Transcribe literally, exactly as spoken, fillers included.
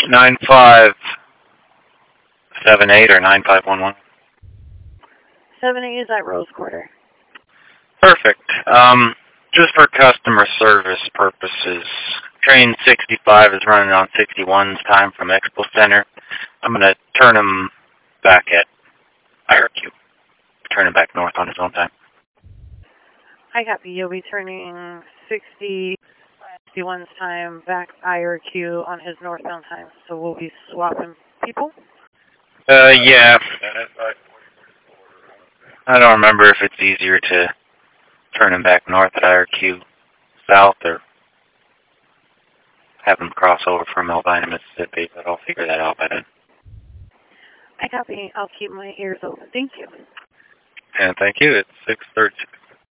nine five seven eight or nine five one one. seven eight is at Rose Quarter. Perfect. Um, just for customer service purposes, train sixty-five is running on sixty-one's time from Expo Center. I'm going to turn him back at I R Q. Turn him back north on his own time. I copy. You'll be turning sixty-one's time back I R Q on his northbound time. So we'll be swapping people? Uh, yeah. I don't remember if it's easier to turn him back north at I R Q south or have him cross over from Albina, Mississippi, but I'll figure that out by then. I copy. I'll keep my ears open. Thank you. And thank you. It's six thirty-six.